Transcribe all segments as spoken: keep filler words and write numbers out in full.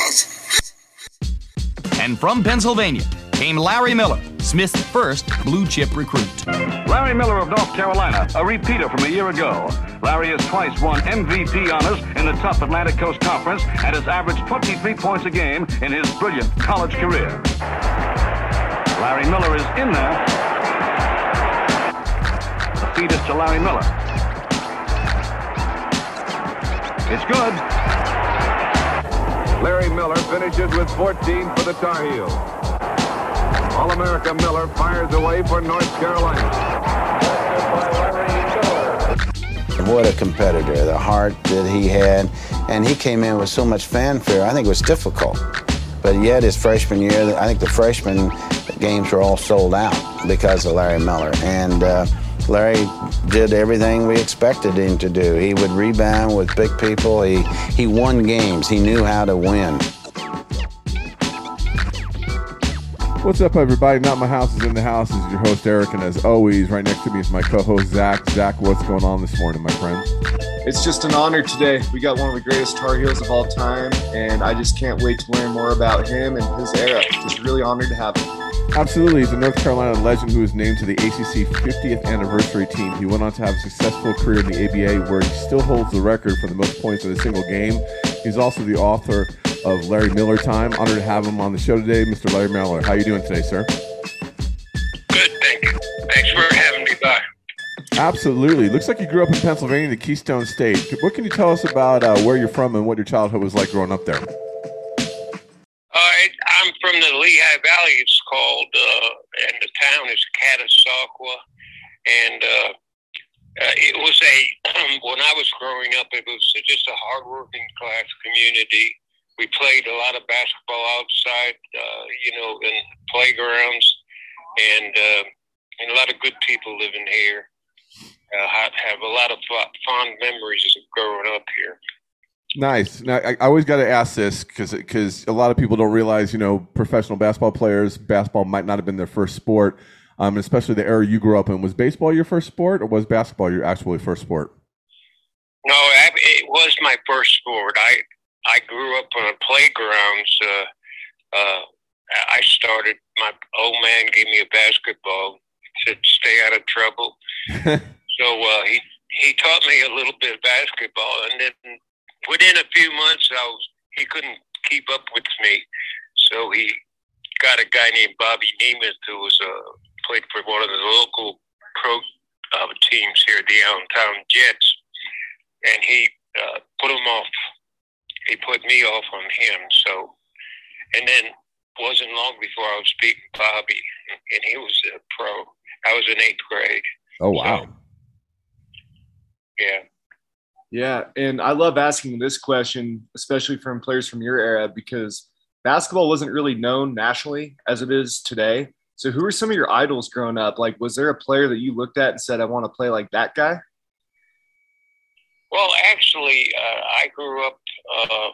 And from Pennsylvania came Larry Miller, Smith's first blue-chip recruit. Larry Miller of North Carolina, a repeater from a year ago. Larry has twice won M V P honors in the tough Atlantic Coast Conference and has averaged twenty-three points a game in his brilliant college career. Larry Miller is in there. The feed is to Larry Miller. It's good. Larry Miller finishes with fourteen for the Tar Heels. All-America Miller fires away for North Carolina. What a competitor, the heart that he had, and he came in with so much fanfare. I think it was difficult, but yet his freshman year, I think the freshman games were all sold out because of Larry Miller, and uh, Larry did everything we expected him to do. He would rebound with big people. He, he won games. He knew how to win. What's up, everybody? Not My House is in the House. This is your host, Eric, and as always, right next to me is my co-host, Zach. Zach, what's going on this morning, my friend? It's just an honor today. We got one of the greatest Tar Heels of all time, and I just can't wait to learn more about him and his era. Just really honored to have him. Absolutely. He's a North Carolina legend who was named to the A C C fiftieth anniversary team. He went on to have a successful career in the A B A, where he still holds the record for the most points in a single game. He's also the author of Larry Miller Time. Honored to have him on the show today, Mister Larry Miller. How are you doing today, sir? Good, thank you. Thanks for having me by. Absolutely. Looks like you grew up in Pennsylvania, the Keystone State. What can you tell us about uh, where you're from and what your childhood was like growing up there? Uh, I'm from the Lehigh Valley, it's called, uh, and the town is Catasauqua. And uh, uh, it was a, when I was growing up, it was just a hardworking class community. We played a lot of basketball outside, uh, you know, in playgrounds, and, uh, and a lot of good people living here. Uh, I have a lot of fond memories of growing up here. Nice. Now, I, I always got to ask this because because a lot of people don't realize, you know, professional basketball players, basketball might not have been their first sport, um, especially the era you grew up in. Was baseball your first sport, or was basketball your actually first sport? No, it was my first sport. I I grew up on playgrounds. Uh, uh, I started, my old man gave me a basketball to stay out of trouble. so uh, he he taught me a little bit of basketball, and then within a few months, I was he couldn't keep up with me, so he got a guy named Bobby Nemeth who was uh, played for one of the local pro uh, teams here, the Allentown Jets, and he uh, put him off. He put me off on him. So, and then wasn't long before I was beating Bobby, and he was a pro. I was in eighth grade. Oh wow! So, yeah. Yeah, and I love asking this question, especially from players from your era, because basketball wasn't really known nationally as it is today. So who were some of your idols growing up? Like, was there a player that you looked at and said, I want to play like that guy? Well, actually, uh, I grew up, uh,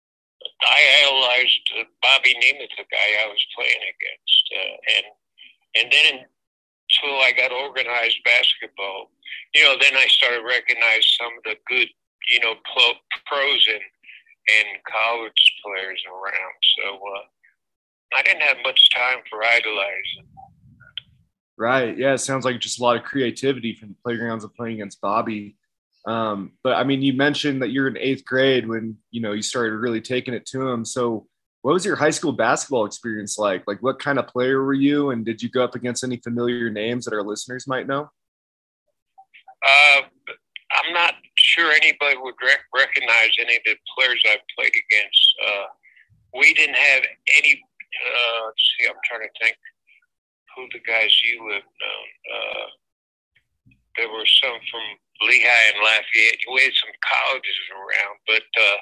I idolized uh, Bobby Nemeth, the guy I was playing against. Uh, and and then until I got organized basketball, you know, then I started recognizing some of the good, you know, pro- pros and, and college players around. So uh, I didn't have much time for idolizing. Right. Yeah, it sounds like just a lot of creativity from the playgrounds of playing against Bobby. Um, but, I mean, you mentioned that you're in eighth grade when, you know, you started really taking it to him. So what was your high school basketball experience like? Like, what kind of player were you, and did you go up against any familiar names that our listeners might know? Uh, I'm not sure anybody would rec- recognize any of the players I've played against. Uh, we didn't have any, uh, let's see, I'm trying to think who the guys you have known. Uh, there were some from Lehigh and Lafayette. We had some colleges around, but uh,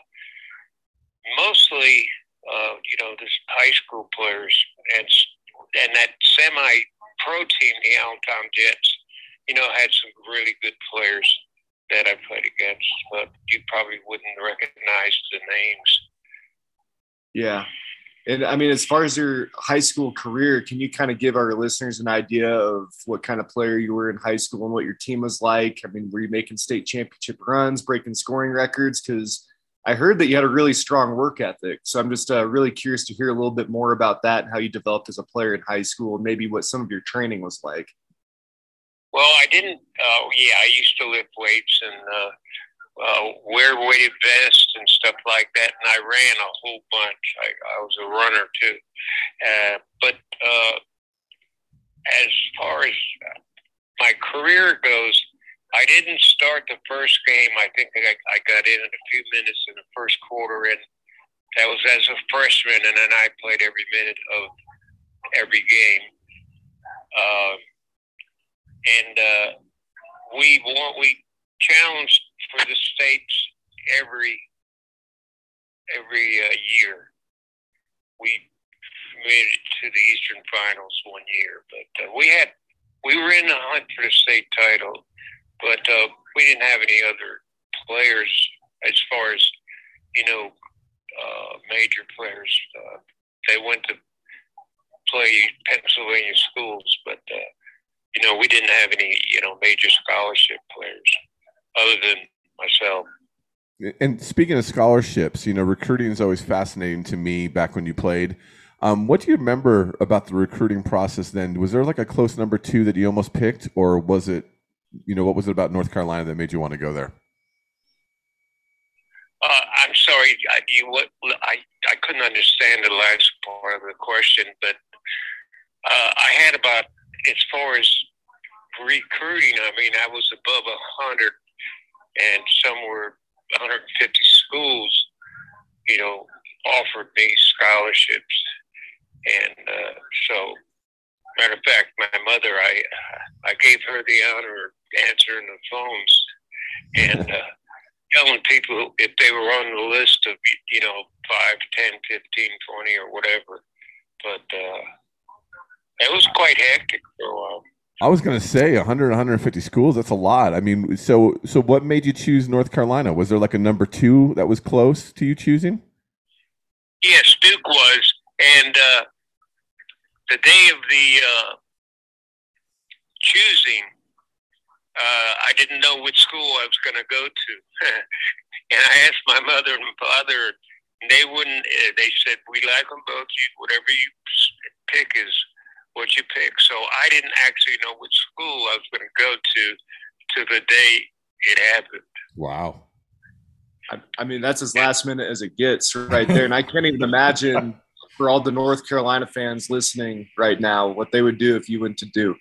mostly, uh, you know, this high school players and and that semi-pro team, the Allentown Jets, you know, had some really good players that I played against, but you probably wouldn't recognize the names. Yeah. And I mean, as far as your high school career, can you kind of give our listeners an idea of what kind of player you were in high school and what your team was like? I mean, were you making state championship runs, breaking scoring records? Because I heard that you had a really strong work ethic. So I'm just uh, really curious to hear a little bit more about that and how you developed as a player in high school and maybe what some of your training was like. Well, I didn't, uh, yeah, I used to lift weights and uh, uh, wear weighted vests and stuff like that. And I ran a whole bunch. I, I was a runner too. Uh, but uh, as far as my career goes, I didn't start the first game. I think I, I got in in a few minutes in the first quarter, and that was as a freshman, and then I played every minute of every game. Uh, and uh, we won, we challenged for the states every every uh, year. We made it to the Eastern Finals one year, but uh, we had we were in the hunt for the state title. But uh, we didn't have any other players as far as, you know, uh, major players. Uh, they went to play Pennsylvania schools, but, uh, you know, we didn't have any, you know, major scholarship players other than myself. And speaking of scholarships, you know, recruiting is always fascinating to me back when you played. Um, what do you remember about the recruiting process then? Was there like a close number two that you almost picked, or was it, you know, what was it about North Carolina that made you want to go there? Uh, I'm sorry, I, you, what, I, I couldn't understand the last part of the question, but uh, I had about, as far as recruiting, I mean, I was above one hundred and somewhere one hundred fifty schools, you know, offered me scholarships. And uh, so, matter of fact, my mother, I I gave her the honor of answering the phones and uh, telling people if they were on the list of, you know, five, ten, fifteen, twenty, or whatever. But uh, it was quite hectic for a while. I was going to say one hundred, one hundred fifty schools. That's a lot. I mean, so so what made you choose North Carolina? Was there like a number two that was close to you choosing? Yes, Duke was. And uh, the day of the uh, choosing, uh, I didn't know which school I was going to go to. And I asked my mother and father, and they wouldn't, uh, they said, we like them both. You, whatever you pick is what you pick. So I didn't actually know which school I was going to go to to the day it happened. Wow. I, I mean, that's as last minute as it gets right there. And I can't even imagine for all the North Carolina fans listening right now what they would do if you went to Duke.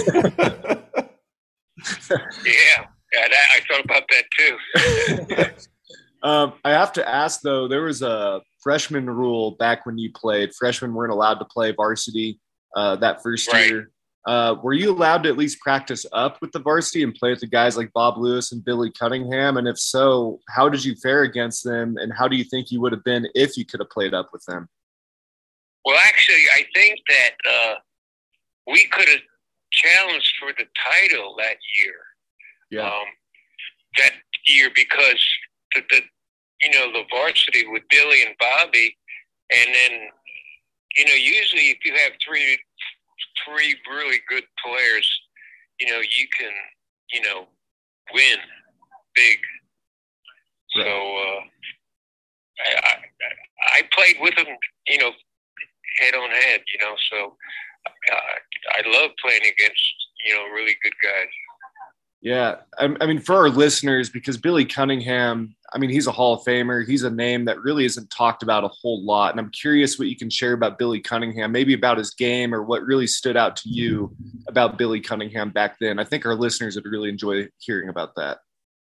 Yeah, yeah, that, I thought about that too. um, I have to ask, though, there was a freshman rule back when you played. Freshmen weren't allowed to play varsity uh, that first right. year. Uh, were you allowed to at least practice up with the varsity and play with the guys like Bob Lewis and Billy Cunningham? And if so, how did you fare against them? And how do you think you would have been if you could have played up with them? Well, actually, I think that uh, we could have challenged for the title that year. Yeah. Um, that year because the, the you know the varsity with Billy and Bobby, and then you know usually if you have three three really good players, you know you can you know win big. Right. So uh, I, I I played with them, you know, head on head, you know. So uh, I love playing against you know really good guys. Yeah, I, I mean, for our listeners, because Billy Cunningham, I mean, he's a Hall of Famer. He's a name that really isn't talked about a whole lot. And I'm curious what you can share about Billy Cunningham, maybe about his game or what really stood out to you about Billy Cunningham back then. I think our listeners would really enjoy hearing about that.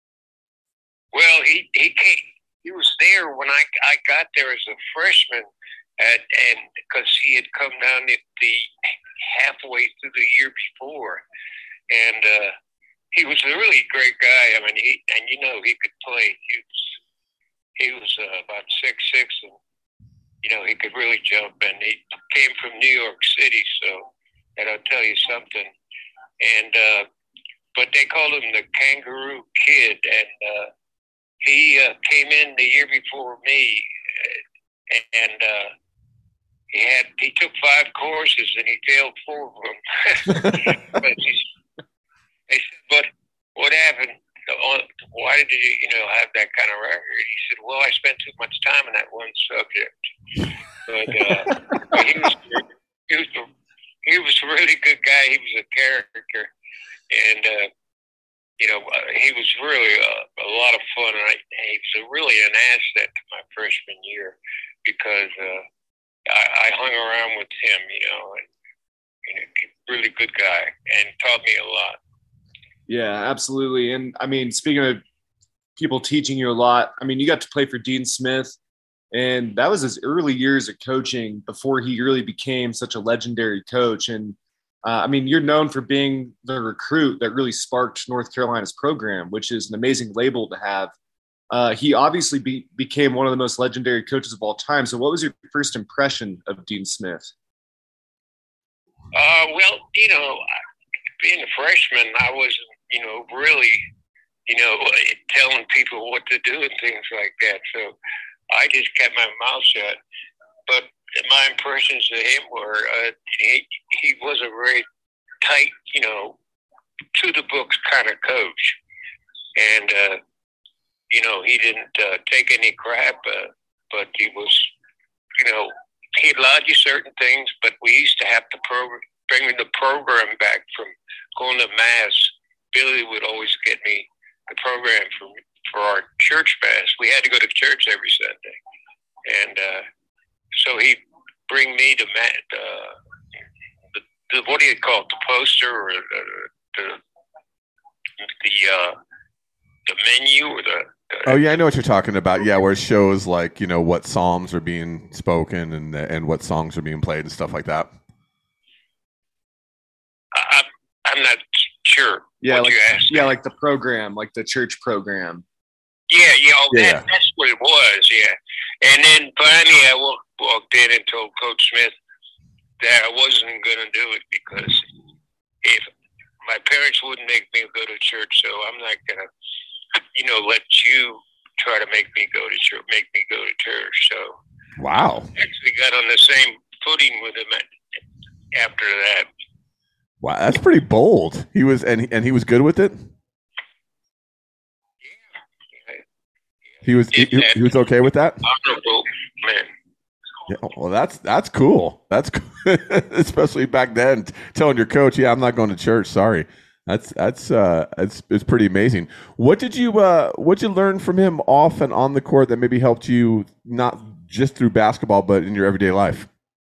Well, he he came, he was there when I, I got there as a freshman, at, and because he had come down the, the halfway through the year before. And uh, he was a really great guy. I mean, he and you know he could play. He was he was uh, about six six, and you know he could really jump. And he came from New York City, so that'll tell you something. And uh, but they called him the Kangaroo Kid, and uh, he uh, came in the year before me, and uh, he had he took five courses and he failed four of them. But he's, They said, but what happened? why did you, you know, have that kind of record? He said, well, I spent too much time on that one subject. But, uh, but he was, he was, he was a really good guy. He was a character, and uh, you know, he was really a, a lot of fun. And I, he was a, really an asset to my freshman year because uh, I, I hung around with him, you know, and you know, really good guy, and taught me a lot. Yeah, absolutely. And I mean, speaking of people teaching you a lot, I mean, you got to play for Dean Smith, and that was his early years of coaching before he really became such a legendary coach. And uh, I mean, you're known for being the recruit that really sparked North Carolina's program, which is an amazing label to have. Uh, he obviously be, became one of the most legendary coaches of all time. So what was your first impression of Dean Smith? Uh, well, you know, being a freshman, I wasn't, you know, really, you know, telling people what to do and things like that. So I just kept my mouth shut. But my impressions of him were uh, he, he was a very tight, you know, to the books kind of coach. And, uh, you know, he didn't uh, take any crap, uh, but he was, you know, he allowed you certain things, but we used to have to program, bring the program back from going to mass. Billy would always get me the program for for our church mass. We had to go to church every Sunday, and uh, so he'd bring me the, uh, the, the what do you call it, the poster or the the the, uh, the menu or the, the. Oh yeah, I know what you're talking about. Yeah, where it shows like, you know, what psalms are being spoken and and what songs are being played and stuff like that. I, I'm not sure. Yeah, what like, you asked yeah, me. like the program, like the church program. Yeah, yeah, oh, Yeah. That, that's what it was. Yeah, and then finally I walked, walked in and told Coach Smith that I wasn't going to do it because if my parents wouldn't make me go to church, so I'm not going to, you know, let you try to make me go to church, make me go to church. So Wow. actually got on the same footing with him at, after that. Wow, that's pretty bold. He was and he, and he was good with it. He was he, he was okay with that. Honorable man. Yeah, well, that's that's cool. That's cool. Especially back then, telling your coach, "Yeah, I'm not going to church. Sorry." That's that's uh, it's it's pretty amazing. What did you uh, what did you learn from him off and on the court that maybe helped you not just through basketball but in your everyday life?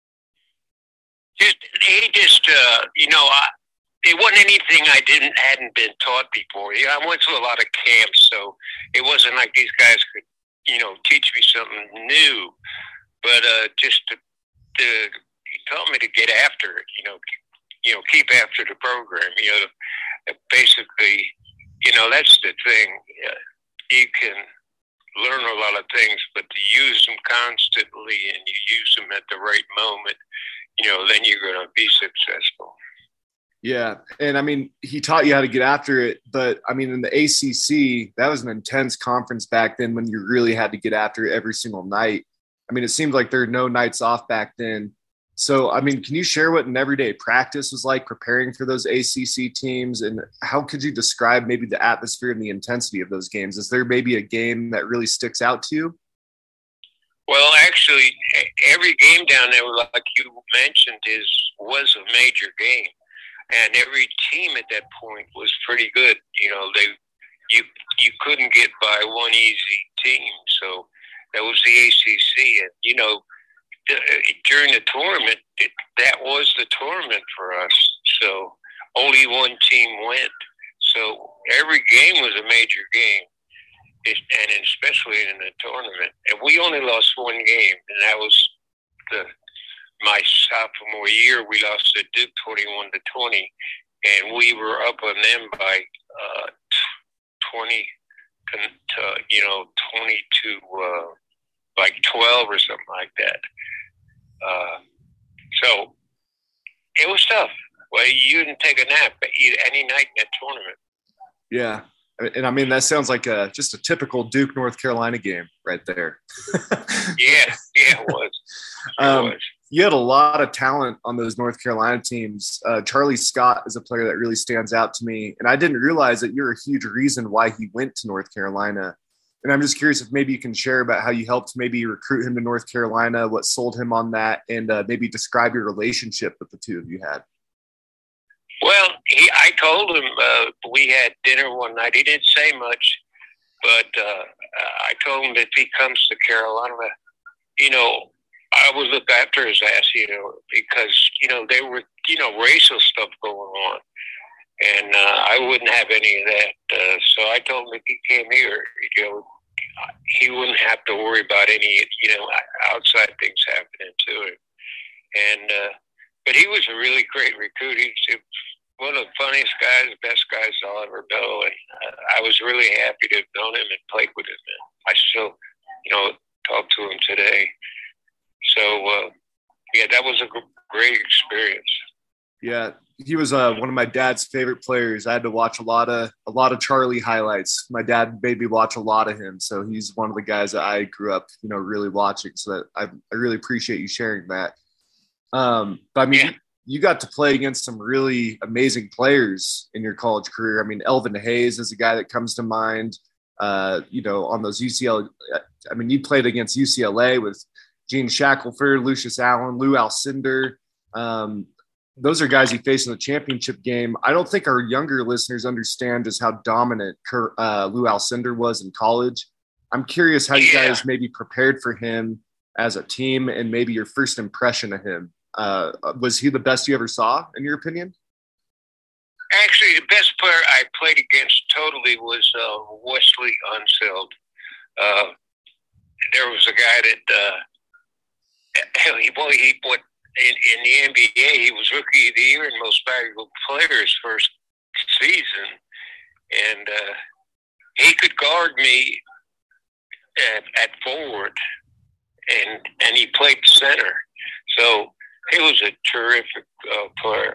Just he just uh, you know, I, it wasn't anything I didn't hadn't been taught before. Yeah, I went to a lot of camps, so it wasn't like these guys could, you know, teach me something new. But uh, just to, to he taught me to get after it, you know, keep, you know, keep after the program. You know, basically, you know, that's the thing. Uh, you can learn a lot of things, but to use them constantly and you use them at the right moment, you know, then you're going to be successful. Yeah. And I mean, he taught you how to get after it, but I mean, in the A C C, that was an intense conference back then when you really had to get after it every single night. I mean, it seemed like there were no nights off back then. So, I mean, can you share what an everyday practice was like preparing for those A C C teams? And how could you describe maybe the atmosphere and the intensity of those games? Is there maybe a game that really sticks out to you? Well, actually, every game down there, like you mentioned, is was a major game. And every team at that point was pretty good. You know, they you you couldn't get by one easy team. So that was the A C C. And, you know, the, during the tournament, it, that was the tournament for us. So only one team went. So every game was a major game, it, and especially in the tournament. And we only lost one game, and that was the my sophomore year. We lost to Duke twenty-one to twenty, and we were up on them by uh, twenty to, you know, twenty to uh, like twelve or something like that. Uh, so it was tough. Well, you didn't take a nap any night in that tournament. Yeah. And I mean, that sounds like a, just a typical Duke, North Carolina game right there. yeah. Yeah, it was. It um, was. you had a lot of talent on those North Carolina teams. Uh, Charlie Scott is a player that really stands out to me. And I didn't realize that you're a huge reason why he went to North Carolina. And I'm just curious if maybe you can share about how you helped maybe recruit him to North Carolina, what sold him on that, and uh, maybe describe your relationship that the two of you had. Well, he, I told him uh, we had dinner one night. He didn't say much, but uh, I told him that if he comes to Carolina, you know, I would look after his ass, you know, because, you know, there were, you know, racial stuff going on. And uh, I wouldn't have any of that. Uh, so I told him if he came here, you know, he wouldn't have to worry about any, you know, outside things happening to him. And, uh, but he was a really great recruit. He's one of the funniest guys, best guys I'll ever know. And uh, I was really happy to have known him and played with him. And I still, you know, talk to him today. So, uh, yeah, that was a great experience. Yeah, he was uh, one of my dad's favorite players. I had to watch a lot of a lot of Charlie highlights. My dad made me watch a lot of him, so he's one of the guys that I grew up, you know, really watching. So that I, I really appreciate you sharing that. Um, but I mean, yeah. you, you got to play against some really amazing players in your college career. I mean, Elvin Hayes is a guy that comes to mind. Uh, you know, on those U C L A, I mean, you played against U C L A with Gene Shackelford, Lucius Allen, Lou Alcindor. Um, those are guys he faced in the championship game. I don't think our younger listeners understand just how dominant uh, Lou Alcindor was in college. I'm curious how you guys maybe prepared for him as a team and maybe your first impression of him. Uh, was he the best you ever saw, in your opinion? Actually, the best player I played against totally was uh, Wesley Unseld. Uh, there was a guy that uh, – He, well, he went in, in the N B A. He was Rookie of the Year and Most Valuable Player his first season, and uh, he could guard me at, at forward, and and he played center. So he was a terrific uh, player.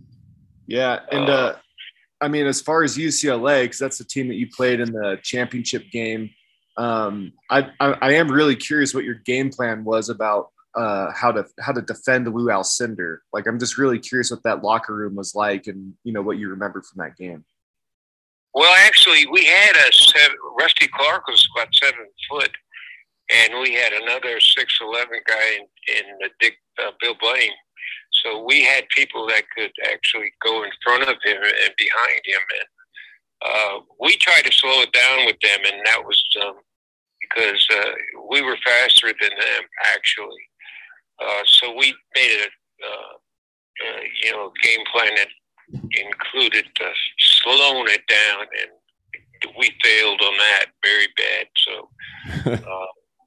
Yeah, and uh, I mean, as far as U C L A, because that's the team that you played in the championship game. Um, I, I I am really curious what your game plan was about. Uh, how to how to defend Lou Alcindor. Like, I'm just really curious what that locker room was like, and you know what you remember from that game. Well, actually, we had a seven, Rusty Clark was about seven foot, and we had another six eleven guy in, in the Dick uh, Bill Blaine. So we had people that could actually go in front of him and behind him, and uh, we tried to slow it down with them, and that was um, because uh, we were faster than them actually. Uh, so we made a, uh, uh, you know, game plan that included uh, slowing it down, and we failed on that very bad. So uh,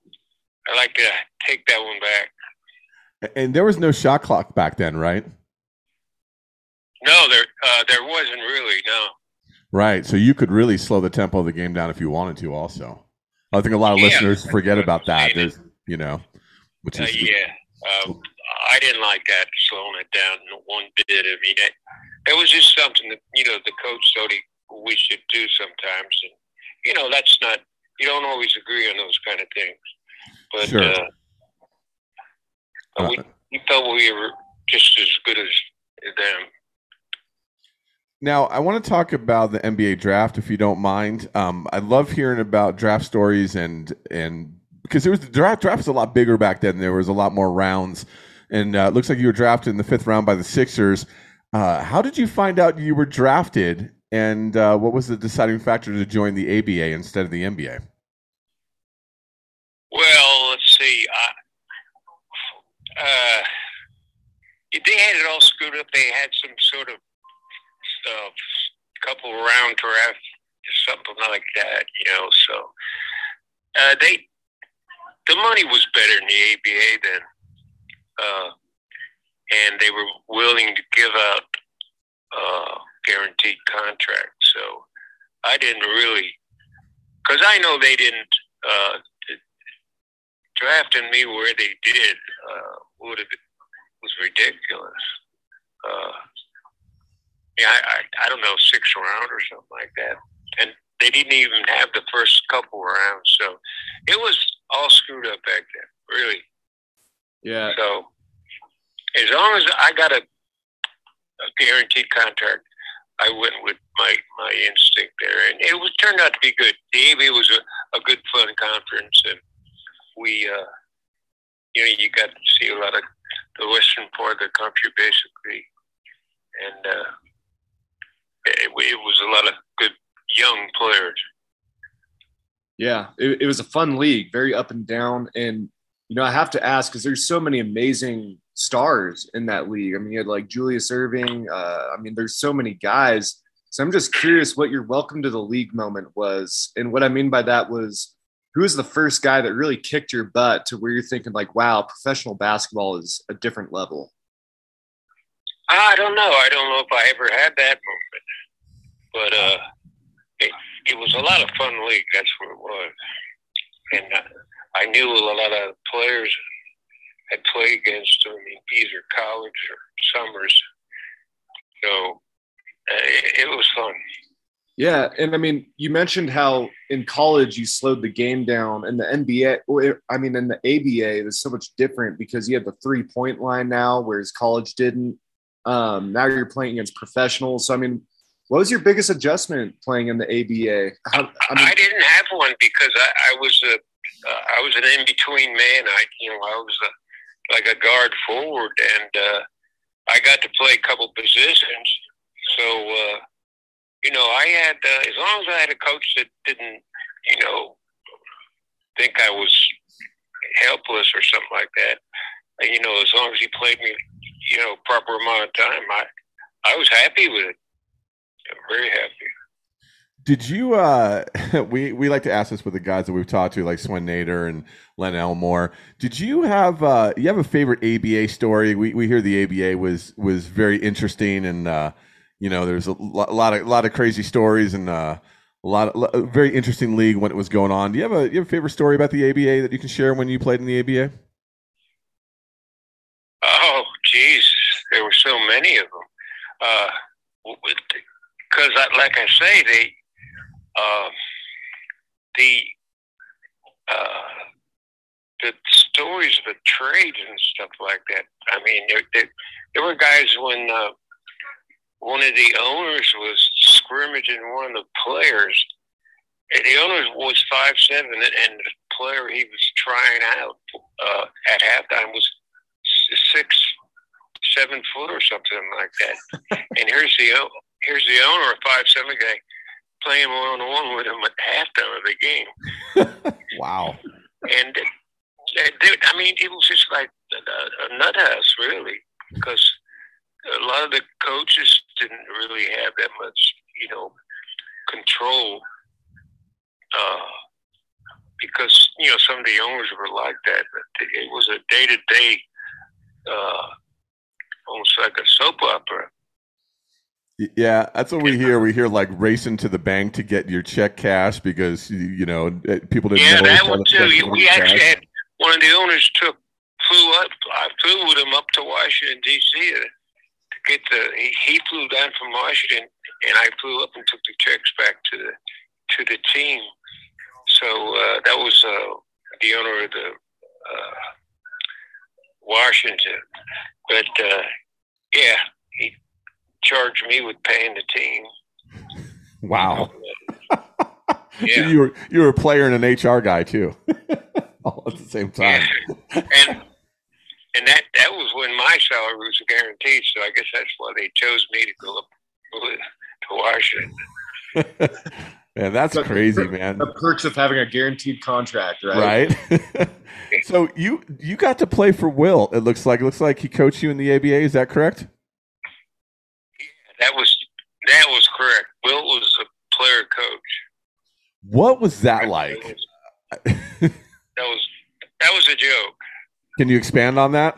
I like to take that one back. And there was no shot clock back then, right? No, there uh, there wasn't really, no. Right, so you could really slow the tempo of the game down if you wanted to also. I think a lot of yeah, listeners forget about that. There's, you know, which is uh, yeah. Uh, I didn't like that, slowing it down one bit. I mean, that, that was just something that, you know, the coach thought he, we should do sometimes. And, you know, that's not, you don't always agree on those kind of things. But sure. uh, uh, we, we felt we were just as good as them. Now, I want to talk about the N B A draft, if you don't mind. Um, I love hearing about draft stories and and because it was the draft, draft was a lot bigger back then. There was a lot more rounds, and uh, it looks like you were drafted in the fifth round by the Sixers. Uh, how did you find out you were drafted, and uh, what was the deciding factor to join the A B A instead of the N B A? Well, let's see. Uh, uh, they had it all screwed up. They had some sort of uh, couple round draft, something like that, you know. So uh, they. The money was better in the A B A then, uh, and they were willing to give out uh, guaranteed contracts. So I didn't really, because I know they didn't uh, drafting me where they did uh, would have was ridiculous. Uh, yeah, I, I I don't know, sixth round or something like that, and they didn't even have the first couple rounds. So it was all screwed up back then, really. Yeah. So as long as I got a, a guaranteed contract, I went with my, my instinct there, and it was turned out to be good. The A B A was a, a good, fun conference, and we, uh, you know, you got to see a lot of the western part of the country, basically, and uh, it, it was a lot of good young players. Yeah, it, it was a fun league, very up and down, and you know, I have to ask because there's so many amazing stars in that league. I mean, you had like Julius Erving. Uh, I mean, there's so many guys. So I'm just curious what your welcome to the league moment was. And what I mean by that was, who was the first guy that really kicked your butt to where you're thinking like, wow, professional basketball is a different level? I don't know. I don't know if I ever had that moment. But uh, it, it was a lot of fun league. That's what it was. And uh, I knew a lot of players had played against them in either college or summers. So uh, it, it was fun. Yeah, and I mean, you mentioned how in college you slowed the game down, and the N B A, or I mean, in the A B A, it was so much different because you have the three-point line now, whereas college didn't. Um, now you're playing against professionals. So, I mean, what was your biggest adjustment playing in the A B A? How, I, mean, I didn't have one because I, I was a, uh, I was an in-between man. I, you know, I was a, like a guard forward, and uh, I got to play a couple positions. So. Uh, You know, I had, uh, as long as I had a coach that didn't, you know, think I was helpless or something like that, you know, as long as he played me, you know, proper amount of time, I, I was happy with it. I'm very happy. Did you, uh, we, we like to ask this with the guys that we've talked to, like Swen Nader and Len Elmore. Did you have, uh, you have a favorite A B A story? We, we hear the A B A was, was very interesting, and, uh, you know, there's a lot of a lot of crazy stories, and uh, a lot of a very interesting league when it was going on. Do you have a you have a favorite story about the A B A that you can share when you played in the A B A? Oh, geez, there were so many of them. Because, uh, like I say, they uh, the uh, the stories of the trades and stuff like that. I mean, there there, there were guys when. Uh, One of the owners was scrimmaging one of the players. And the owner was five seven, and the player he was trying out uh, at halftime was six, seven foot or something like that. And here's the here's the owner, a five seven guy, playing one on one with him at halftime of the game. Wow! And uh, I mean, it was just like a, a nut house, really, because a lot of the coaches didn't really have that much, you know, control uh, because, you know, some of the owners were like that. But it was a day-to-day, uh, almost like a soap opera. Yeah, that's what we hear. We hear like racing to the bank to get your check cash because, you know, people didn't yeah, know. Yeah, that one too. We actually cash. had one of the owners took, flew up, I flew with him up to Washington, D C to Get the he, he flew down from Washington, and I flew up and took the checks back to the to the team. So uh, that was uh, the owner of the uh, Washington. But uh, yeah, he charged me with paying the team. Wow. Yeah. So you were you were a player and an H R guy too, all at the same time. Yeah. And. And that, that was when my salary was guaranteed, so I guess that's why they chose me to go up to Washington. Man, that's so crazy, the, man. The perks of having a guaranteed contract, right? Right. So you you got to play for Wilt. It looks like it looks like he coached you in the A B A. Is that correct? Yeah, that was that was correct. Wilt was a player coach. What was that like? That was that was, that was a joke. Can you expand on that?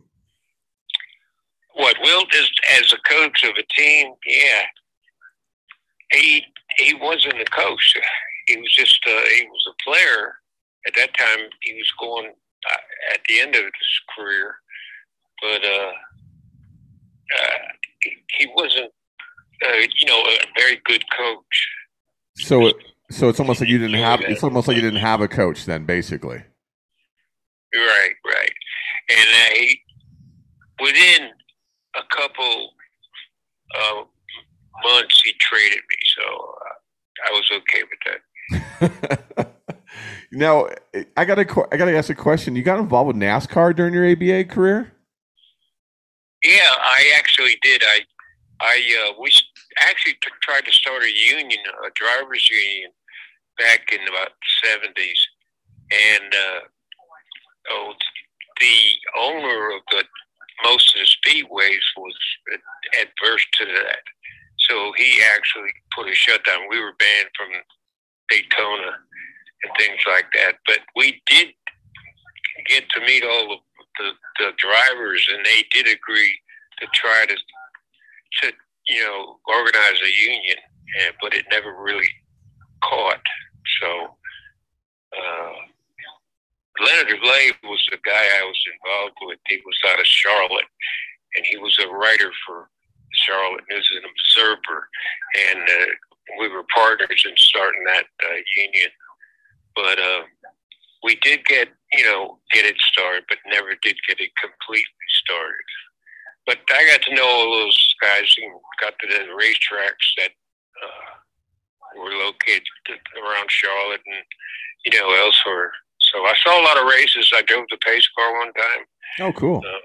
What, Wilt is as a coach of a team? Yeah, he he wasn't a coach. He was just uh, he was a player at that time. He was going uh, at the end of his career, but uh, uh, he, he wasn't uh, you know a very good coach. So it, so it's almost like you didn't have it's almost like you didn't have a coach then, basically. Right, right. And uh, he, within a couple uh, months, he traded me, so uh, I was okay with that. Now, I got to I got to ask a question. You got involved with NASCAR during your A B A career? Yeah, I actually did. I I uh, we actually t- tried to start a union, a drivers union, back in about the seventies, and uh, oh, the owner of the most of the speedways was adverse to that, so he actually put a shutdown. We were banned from Daytona and things like that, but we did get to meet all of the, the drivers, and they did agree to try to, to you know, organize a union, and, but it never really caught. So uh, Leonard Lay was the guy I was involved with. He was out of Charlotte, and he was a writer for Charlotte News and Observer, and uh, we were partners in starting that uh, union. But uh, we did get, you know, get it started, but never did get it completely started. But I got to know all those guys and got to the racetracks that uh, were located around Charlotte and, you know, elsewhere. So I saw a lot of races. I drove the pace car one time. Oh, cool. Uh,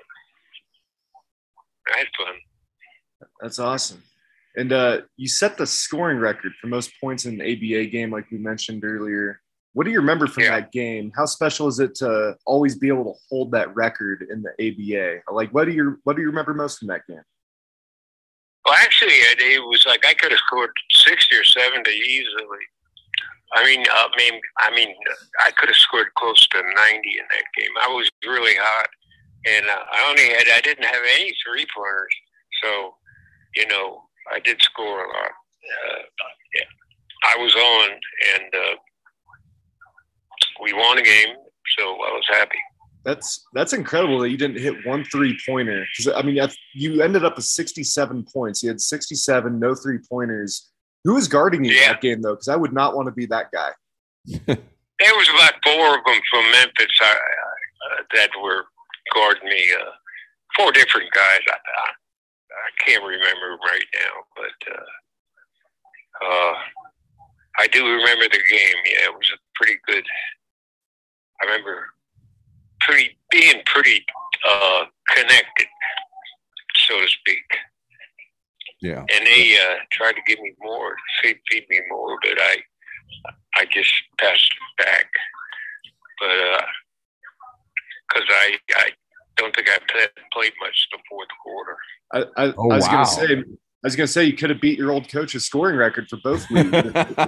I had fun. That's awesome. And uh, you set the scoring record for most points in an A B A game, like we mentioned earlier. What do you remember from yeah. that game? How special is it to always be able to hold that record in the A B A? Like, what do you what do you remember most from that game? Well, actually, it, it was like I could have scored sixty or seventy easily. I mean, I mean, I mean, I could have scored close to ninety in that game. I was really hot, and uh, I only had I didn't have any three pointers, so you know I did score a lot. Uh, yeah. I was on, and. Uh, We won a game, so I was happy. That's that's incredible that you didn't hit one three pointer. Because I mean, you ended up with sixty-seven points. You had sixty-seven, no three pointers. Who was guarding you yeah. in that game though? Because I would not want to be that guy. There was about four of them from Memphis uh, uh, that were guarding me. Uh, four different guys. I, I, I can't remember them right now, but uh, uh, I do remember the game. Yeah, it was a pretty good. I remember pretty being pretty uh, connected, so to speak. Yeah. And they uh, tried to give me more, feed, feed me more, but I, I just passed it back. But because uh, I, I don't think I played, played much the fourth quarter. I, I, oh, I was wow. gonna say, I was gonna say you could have beat your old coach's scoring record for both leagues.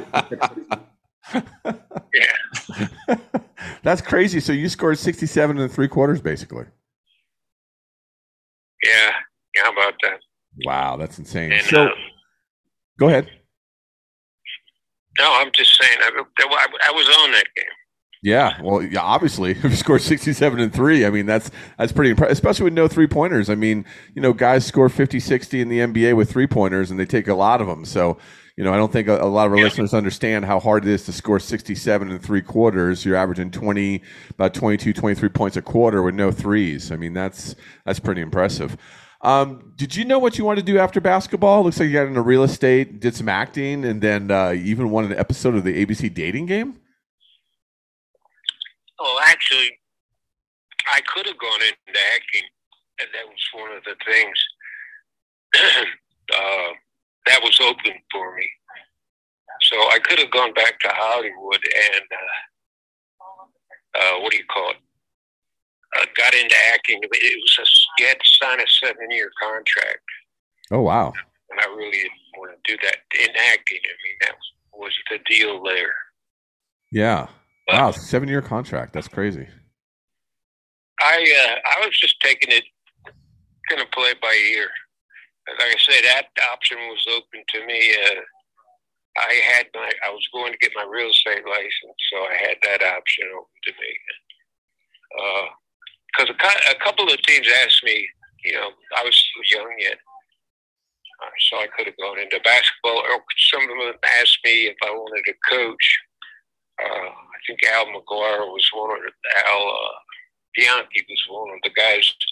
Yeah. That's crazy. So you scored sixty-seven and three quarters, basically. Yeah. Yeah. How about that? Wow, that's insane. And, so, um, go ahead. No, I'm just saying. I, I, I was on that game. Yeah, well, yeah, obviously, if you score sixty-seven and three, I mean, that's that's pretty impressive, especially with no three pointers. I mean, you know, guys score fifty, sixty in the N B A with three pointers, and they take a lot of them. So, you know, I don't think a, a lot of our yeah. listeners understand how hard it is to score sixty-seven and three quarters. You're averaging twenty, about twenty-two, twenty-three points a quarter with no threes. I mean, that's that's pretty impressive. Um, did you know what you wanted to do after basketball? Looks like you got into real estate, did some acting, and then uh, even won an episode of the A B C dating game. Oh, actually, I could have gone into acting, and that was one of the things uh, that was open for me. So I could have gone back to Hollywood and, uh, uh, what do you call it, uh, got into acting. It was a, you had to sign a seven-year contract. Oh, wow. And I really didn't want to do that in acting. I mean, that was the deal there. Yeah. Wow, seven-year contract. That's crazy. I uh, I was just taking it, going to play by ear. Like I said, that option was open to me. Uh, I had my, I was going to get my real estate license, so I had that option open to me. Because uh, a, a couple of teams asked me, you know, I was still young yet, uh, so I could have gone into basketball. Or some of them asked me if I wanted to coach. Uh, I think Al McGuire was one of the, Al uh, Bianchi was one of the guys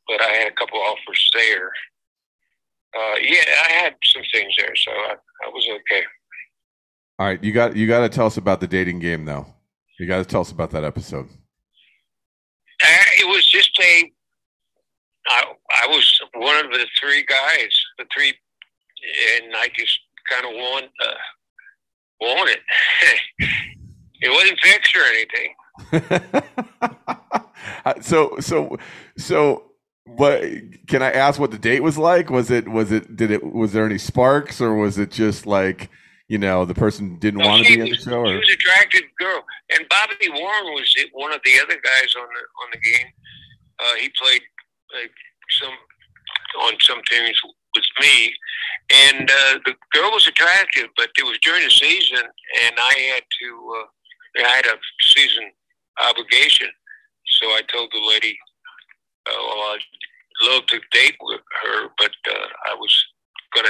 but I had a couple offers there. Uh, yeah, I had some things there, so I, I was okay. All right, you got you got to tell us about the dating game, though. You got to tell us about that episode. Uh, it was just a. I, I was one of the three guys, the three, and I just kind of won. Uh, won it. It wasn't fixed or anything. so so so. What can I ask? What the date was like? Was it? Was it? Did it? Was there any sparks, or was it just like, you know, the person didn't no, want to be on the show? Or? She was an attractive girl, and Bobby Warren was one of the other guys on the on the game. Uh, he played uh, some on some teams with me, and uh, the girl was attractive, but it was during the season, and I had to. Uh, I had a season obligation, so I told the lady. Uh, well, I'd love to date with her, but uh, I was going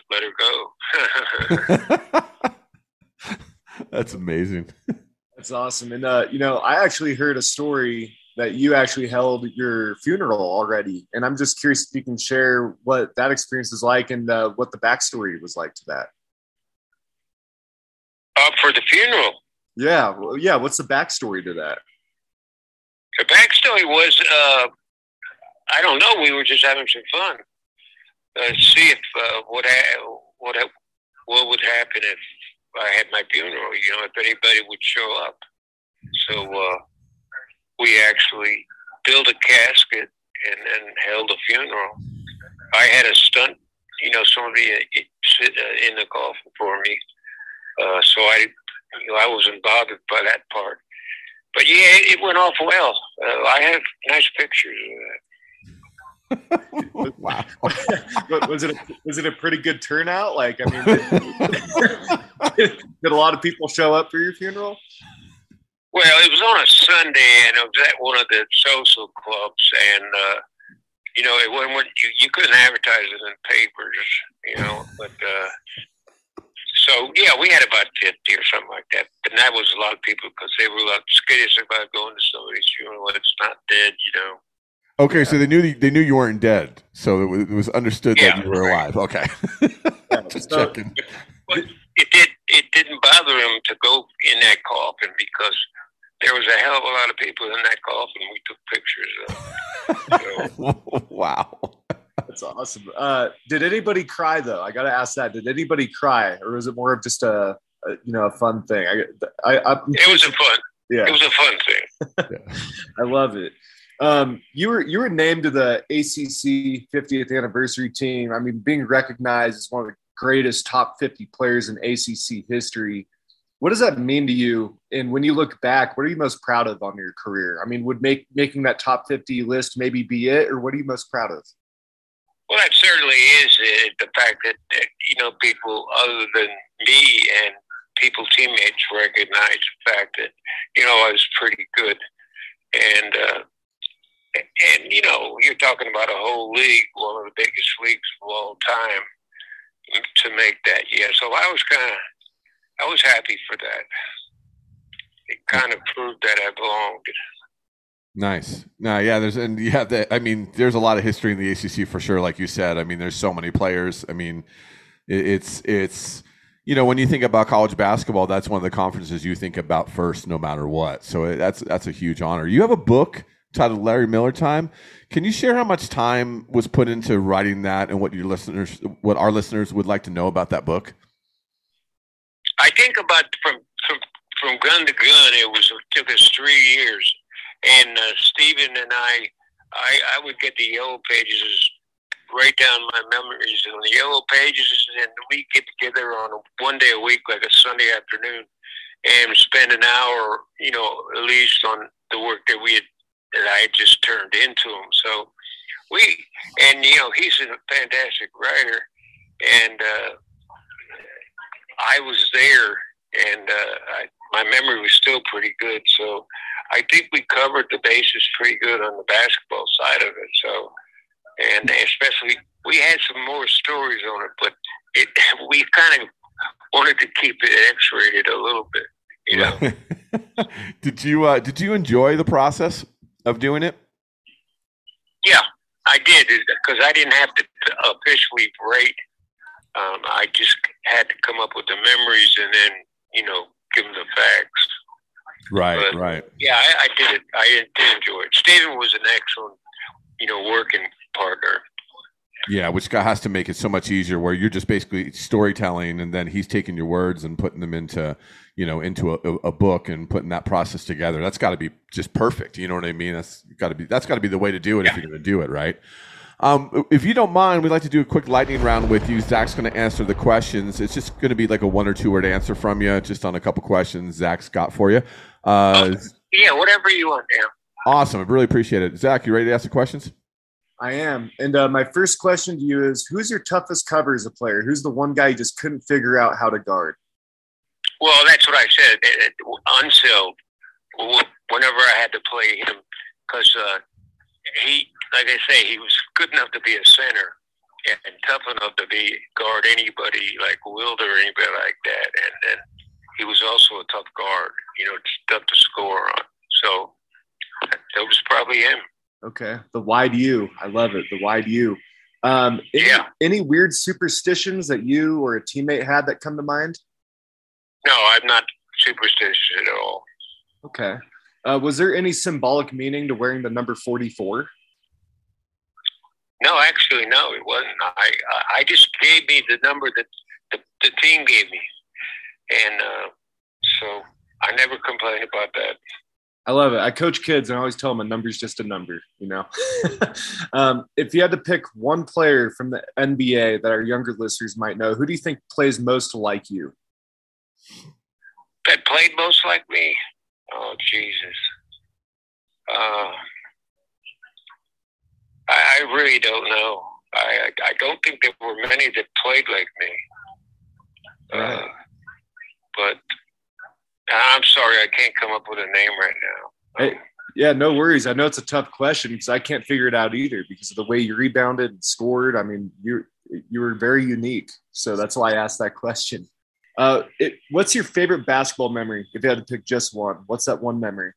to have to let her go. That's amazing. That's awesome. And, uh, you know, I actually heard a story that you actually held your funeral already. And I'm just curious if you can share what that experience is like and uh, what the backstory was like to that. Uh, for the funeral? Yeah. Well, yeah. What's the backstory to that? The backstory was... Uh, I don't know. We were just having some fun. Uh, see if uh, what ha- what ha- what would happen if I had my funeral. You know, if anybody would show up. So uh, we actually built a casket and then held a funeral. I had a stunt. You know, somebody uh, sit uh, in the coffin for me. Uh, so I, you know, I wasn't bothered by that part. But yeah, it, it went off well. Uh, I have nice pictures of that. Wow. was it a, was it a pretty good turnout? Like, I mean, did, did a lot of people show up for your funeral? Well, it was on a Sunday, and it was at one of the social clubs, and uh, you know, it wasn't you, you couldn't advertise it in papers, you know. But uh, so yeah, we had about fifty or something like that, and that was a lot of people because they were like skittish about going to somebody's funeral. It's not dead, you know. Okay, so they knew they knew you weren't dead, so it was, it was understood yeah, that you were right. alive. Okay, just so, checking. But it did it didn't bother him to go in that coffin because there was a hell of a lot of people in that coffin. We took pictures of. So. Wow, that's awesome. Uh, did anybody cry though? I got to ask that. Did anybody cry, or was it more of just a, a you know a fun thing? I, I, I it was a fun. Yeah, it was a fun thing. Yeah. I love it. Um, you were you were named to the A C C fiftieth anniversary team. I mean, being recognized as one of the greatest top fifty players in A C C history. What does that mean to you? And when you look back, what are you most proud of on your career? I mean, would make making that top fifty list maybe be it, or what are you most proud of? Well, that certainly is it. The fact that, that you know people other than me and people teammates recognize the fact that you know I was pretty good, and. Uh, And, you know, you're talking about a whole league, one of the biggest leagues of all time, to make that. Yeah, so I was kind of, I was happy for that. It kind of proved that I belonged. Nice. No, yeah, there's, and yeah, the, I mean, there's a lot of history in the A C C for sure, like you said. I mean, there's so many players. I mean, it, it's, it's, you know, when you think about college basketball, that's one of the conferences you think about first, no matter what. So it, that's, that's a huge honor. You have a book titled Larry Miller Time. Can you share how much time was put into writing that and what your listeners, what our listeners would like to know about that book? I think about from from, from gun to gun, it was it took us three years. And uh, Stephen and I, I, I would get the yellow pages, write down my memories on the yellow pages, and we get together on a, one day a week, like a Sunday afternoon, and spend an hour, you know, at least on the work that we had. That I just turned into him. So we, and you know, he's a fantastic writer, and uh, I was there, and uh, I, my memory was still pretty good. So I think we covered the bases pretty good on the basketball side of it. So, and especially we had some more stories on it, but it, we kind of wanted to keep it X-rated a little bit, you know. did you uh, did you enjoy the process of doing it? Yeah, did because I didn't have to officially rate. Um, I just had to come up with the memories and then, you know, give them the facts. Right, but, right. Yeah, I, I did it. I did enjoy it. Steven was an excellent, you know, working partner. Yeah, which guy has to make it so much easier where you're just basically storytelling and then he's taking your words and putting them into, you know, into a, a book and putting that process together. That's got to be just perfect. You know what I mean? That's got to be, that's got to be the way to do it yeah. if you're going to do it, right? Um, if you don't mind, we'd like to do a quick lightning round with you. Zach's going to answer the questions. It's just going to be like a one or two word answer from you, just on a couple questions Zach's got for you. Uh, yeah, whatever you want, Dan. Awesome. I really appreciate it. Zach, you ready to ask the questions? I am. And uh, my first question to you is, who's your toughest cover as a player? Who's the one guy you just couldn't figure out how to guard? Well, that's what I said. Until whenever I had to play him, because uh, he, like I say, he was good enough to be a center and tough enough to be guard anybody like Wilder or anybody like that. And then he was also a tough guard, you know, tough to score on. So that was probably him. Okay. The wide U. I love it. The wide U. Um, any, yeah. Any weird superstitions that you or a teammate had that come to mind? No, I'm not superstitious at all. Okay. Uh, was there any symbolic meaning to wearing the number forty-four? No, actually, no, it wasn't. I I just gave me the number that the, the team gave me. And uh, so I never complained about that. I love it. I coach kids and I always tell them a number's just a number, you know. um, if you had to pick one player from the N B A that our younger listeners might know, who do you think plays most like you? That played most like me? Oh, Jesus. Uh, I, I really don't know. I, I I don't think there were many that played like me. Right. Uh, but I'm sorry, I can't come up with a name right now. Hey, yeah, no worries. I know it's a tough question because I can't figure it out either because of the way you rebounded and scored. I mean, you you were very unique. So that's why I asked that question. Uh, it, what's your favorite basketball memory? If you had to pick just one, what's that one memory?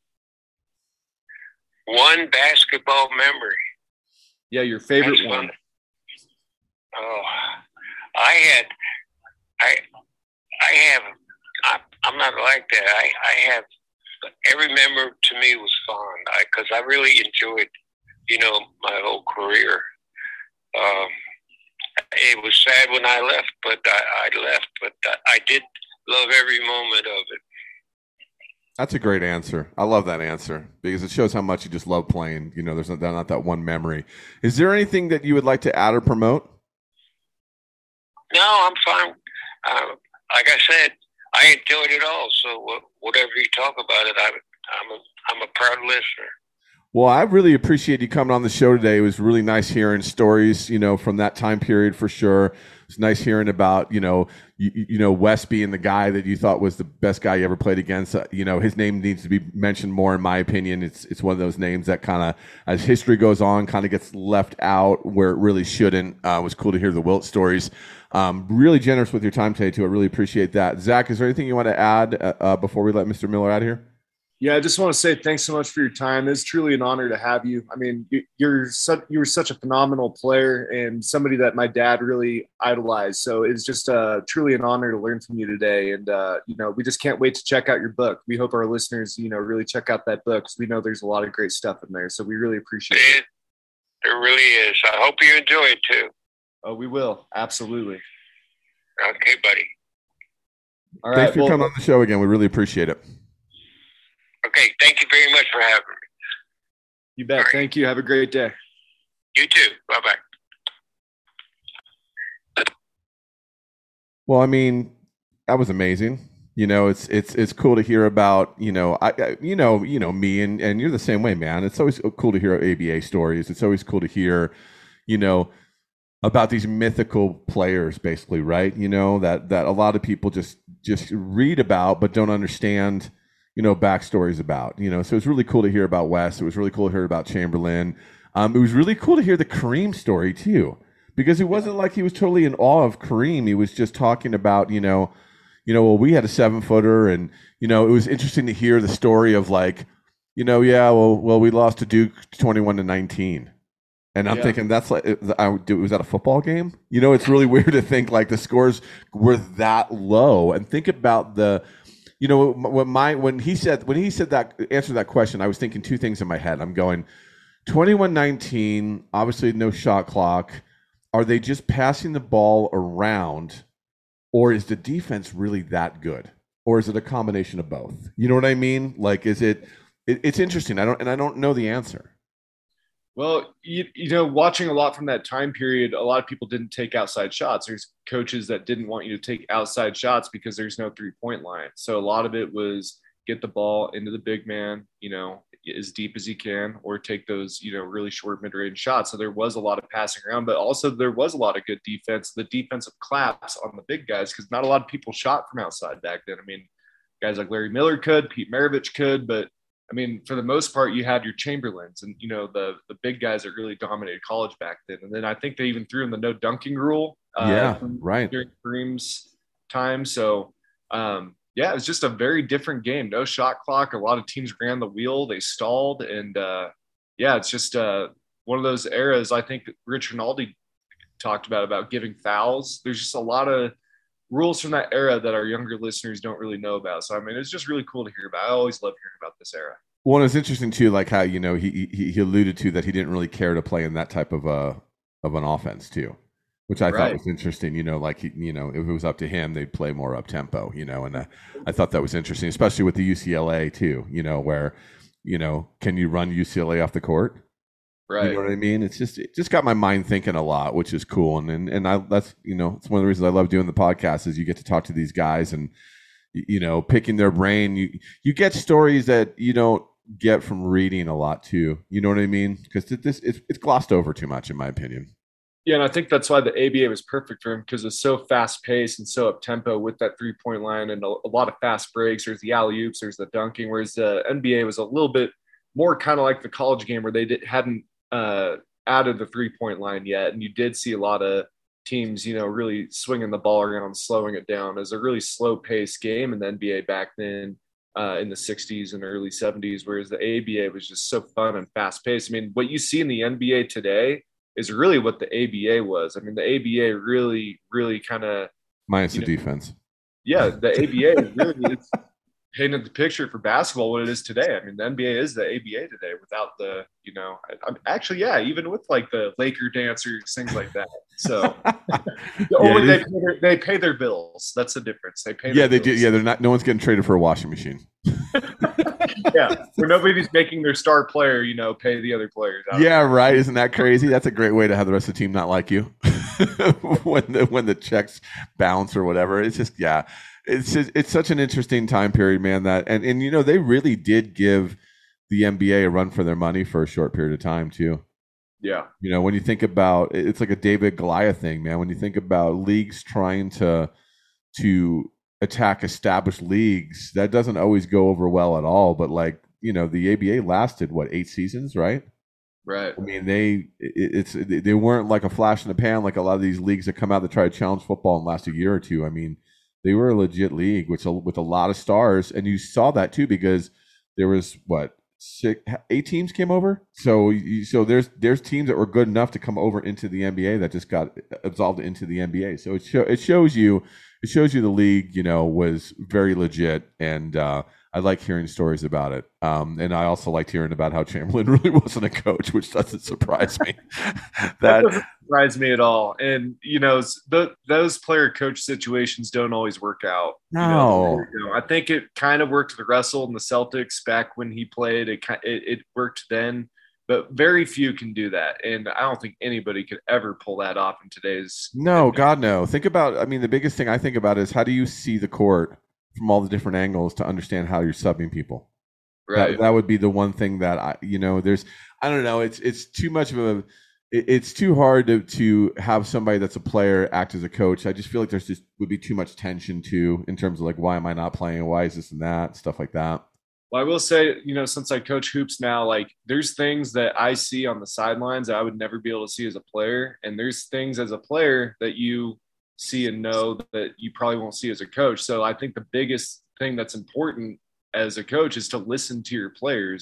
One basketball memory? Yeah, your favorite That's one. one. Oh, I had, I, I have, I, I'm not like that. I, I have, every memory to me was fun because I, I really enjoyed, you know, my whole career. Um, it was sad when I left, but I, I left, but I, I did love every moment of it. That's a great answer. I love that answer because it shows how much you just love playing. You know, there's not, not that one memory. Is there anything that you would like to add or promote? No, I'm fine. Uh, like I said, I enjoyed it all. So whatever you talk about it, I, I'm a, I'm a proud listener. Well, I really appreciate you coming on the show today. It was really nice hearing stories, you know, from that time period for sure. It's nice hearing about, you know, you, you know, Wes being the guy that you thought was the best guy you ever played against. Uh, you know, his name needs to be mentioned more, in my opinion. It's it's one of those names that kind of, as history goes on, kind of gets left out where it really shouldn't. Uh, it was cool to hear the Wilt stories. Um, really generous with your time today, too. I really appreciate that. Zach, is there anything you want to add uh, uh, before we let Mister Miller out of here? Yeah, I just want to say thanks so much for your time. It's truly an honor to have you. I mean, you, you're such you were such a phenomenal player and somebody that my dad really idolized. So it's just uh, truly an honor to learn from you today. And uh, you know, we just can't wait to check out your book. We hope our listeners, you know, really check out that book because we know there's a lot of great stuff in there. So we really appreciate it. It, it really is. I hope you enjoy it too. Oh, we will. Absolutely. Okay, buddy. All right. Thanks for well, coming on the show again. We really appreciate it. Okay, thank you very much for having me. You bet. Right. Thank you. Have a great day. You too. Bye-bye. Well, I mean, that was amazing. You know, it's it's it's cool to hear about, you know, I, I you know, you know me and and you're the same way, man. It's always cool to hear A B A stories. It's always cool to hear, you know, about these mythical players, basically, right? You know, that that a lot of people just just read about but don't understand, you know, backstories about, you know. So it's really cool to hear about Wes. It was really cool to hear about Chamberlain. Um, it was really cool to hear the Kareem story too, because it wasn't like he was totally in awe of Kareem. He was just talking about, you know, you know, well, we had a seven footer, and you know, it was interesting to hear the story of like, you know, yeah, well, well, we lost to Duke twenty-one to nineteen. And I'm Yeah. thinking that's like, I, was that a football game? You know, it's really weird to think like the scores were that low. And think about the, you know, when my when he said when he said that answered that question, I was thinking two things in my head. I'm going twenty-one nineteen, obviously no shot clock. Are they just passing the ball around, or is the defense really that good, or is it a combination of both? You know what I mean? Like, is it? it it's interesting. I don't and I don't know the answer. Well, you, you know, watching a lot from that time period, a lot of people didn't take outside shots. There's coaches that didn't want you to take outside shots because there's no three-point line. So a lot of it was get the ball into the big man, you know, as deep as you can, or take those, you know, really short mid-range shots. So there was a lot of passing around, but also there was a lot of good defense, the defensive claps on the big guys, because not a lot of people shot from outside back then. I mean, guys like Larry Miller could, Pete Maravich could, but I mean, for the most part, you had your Chamberlains and, you know, the the big guys that really dominated college back then. And then I think they even threw in the no dunking rule. Uh, yeah, right. During Kareem's time. So, um, yeah, it was just a very different game. No shot clock. A lot of teams ran the wheel. They stalled. And, uh, yeah, it's just uh, one of those eras. I think Rich Rinaldi talked about, about giving fouls. There's just a lot of rules from that era that our younger listeners don't really know about. So, I mean, it's just really cool to hear about. I always love hearing about this era. Well, it's interesting too, like how, you know, he, he he alluded to that he didn't really care to play in that type of a of an offense too, which I right. thought was interesting. You know, like he, you know, if it was up to him, they'd play more up tempo. You know, and uh, I thought that was interesting, especially with the U C L A too. You know, where, you know, can you run U C L A off the court? Right. You know what I mean? It's just it just got my mind thinking a lot, which is cool. And and and I that's you know it's one of the reasons I love doing the podcast is you get to talk to these guys and you know picking their brain. You you get stories that you don't get from reading a lot too. You know what I mean? Because this it's, it's glossed over too much in my opinion. Yeah, and I think that's why the A B A was perfect for him, because it's so fast paced and so up tempo with that three point line and a, a lot of fast breaks. There's the alley oops, there's the dunking. Whereas the N B A was a little bit more kind of like the college game where they did, hadn't uh, added the three point line yet, and you did see a lot of teams, you know, really swinging the ball around, slowing it down. It was a really slow paced game in the N B A back then. Uh, in the sixties and early seventies, whereas the A B A was just so fun and fast paced. I mean, what you see in the N B A today is really what the A B A was. I mean, the A B A really, really kind of minus the know, defense. Yeah, the A B A really is painted the picture for basketball what it is today. I mean, the N B A is the A B A today without the, you know, I, I'm actually, yeah, even with like the Laker dancers, things like that. So the only yeah, they, pay their, they pay their bills. That's the difference. They pay. Yeah, they bills. do. Yeah, they're not. No one's getting traded for a washing machine. Yeah, where nobody's making their star player, you know, pay the other players. Yeah, right. Isn't that crazy? That's a great way to have the rest of the team not like you when the when the checks bounce or whatever. It's just yeah. It's just, it's such an interesting time period, man. That and, and you know they really did give the N B A a run for their money for a short period of time too. Yeah, you know when you think about it's like a David Goliath thing, man. When you think about leagues trying to to attack established leagues, that doesn't always go over well at all. But like you know the A B A lasted what eight seasons, right? Right. I mean they it, it's they weren't like a flash in the pan like a lot of these leagues that come out that try to challenge football and last a year or two. I mean. They were a legit league, which with a lot of stars, and you saw that too because there was what six, eight teams came over. So, you, so there's there's teams that were good enough to come over into the N B A that just got absolved into the N B A. So it show, it shows you it shows you the league, you know, was very legit, and uh, I like hearing stories about it. Um, and I also liked hearing about how Chamberlain really wasn't a coach, which doesn't surprise me. that, that doesn't surprise me at all. And, you know, the, those player-coach situations don't always work out. No. You know, you know, I think it kind of worked with Russell and the Celtics back when he played. It, it, it worked then, but very few can do that. And I don't think anybody could ever pull that off in today's. No, N B A. God, no. Think about, I mean, the biggest thing I think about is how do you see the court from all the different angles to understand how you're subbing people. Right. That, that would be the one thing that I, you know, there's, I don't know. It's, it's too much of a, it, it's too hard to, to have somebody that's a player act as a coach. I just feel like there's just would be too much tension too, in terms of like, why am I not playing? Why is this and that stuff like that? Well, I will say, you know, since I coach hoops now, like there's things that I see on the sidelines that I would never be able to see as a player. And there's things as a player that you see and know that you probably won't see as a coach. So I think the biggest thing that's important as a coach is to listen to your players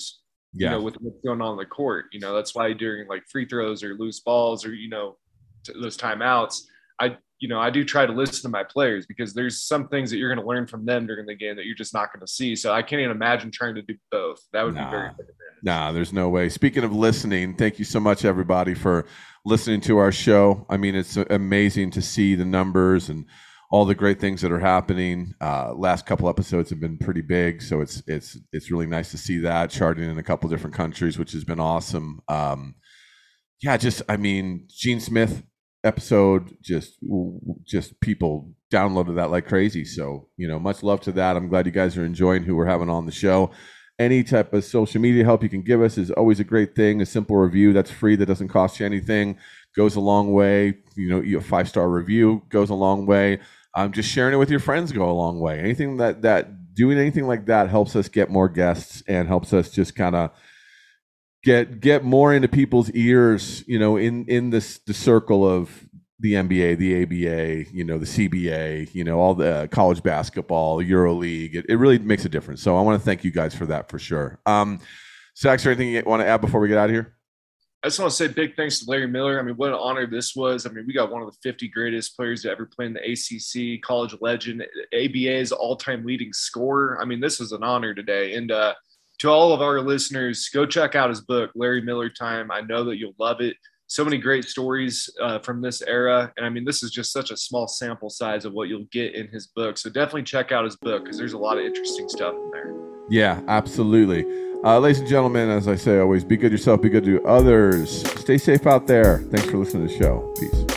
you Yeah. know, with what's going on in the court. You know, that's why during like free throws or loose balls or, you know, t- those timeouts, I, you know, I do try to listen to my players because there's some things that you're going to learn from them during the game that you're just not going to see. So I can't even imagine trying to do both. That would Nah. be very Nah, there's no way. Speaking of listening, thank you so much, everybody, for listening to our show. I mean, it's amazing to see the numbers and all the great things that are happening. Uh, last couple episodes have been pretty big, so it's it's it's really nice to see that charting in a couple different countries, which has been awesome. Um, yeah, just I mean, Gene Smith episode, just just people downloaded that like crazy. So you know, much love to that. I'm glad you guys are enjoying who we're having on the show. Any type of social media help you can give us is always a great thing. A simple review that's free, that doesn't cost you anything, goes a long way. You know, a five-star review goes a long way. Um, just sharing it with your friends go a long way. Anything that that doing anything like that helps us get more guests and helps us just kind of get get more into people's ears. You know, in in this the circle of the N B A, the A B A, you know, the C B A, you know, all the college basketball, EuroLeague. It, it really makes a difference. So I want to thank you guys for that for sure. Um, Sax, or anything you want to add before we get out of here? I just want to say big thanks to Larry Miller. I mean, what an honor this was. I mean, we got one of the fifty greatest players to ever play in the A C C, college legend, A B A's all-time leading scorer. I mean, this is an honor today. And uh, to all of our listeners, go check out his book, Larry Miller Time. I know that you'll love it. So many great stories uh, from this era. And I mean, this is just such a small sample size of what you'll get in his book. So definitely check out his book because there's a lot of interesting stuff in there. Yeah, absolutely. Uh, ladies and gentlemen, as I say always, be good yourself, be good to others. Stay safe out there. Thanks for listening to the show. Peace.